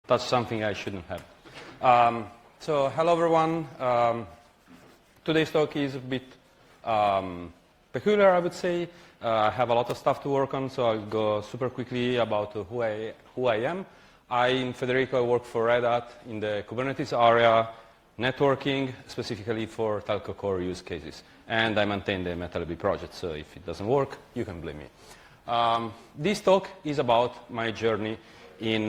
touched something I shouldn't have. So hello everyone. Today's talk is a bit peculiar, I would say. I have a lot of stuff to work on, so I'll go super quickly about who I am. I'm Federico. I work for Red Hat in the Kubernetes area, networking, specifically for telco core use cases. And I maintain the MetalB project, so if it doesn't work, you can blame me. This talk is about my journey in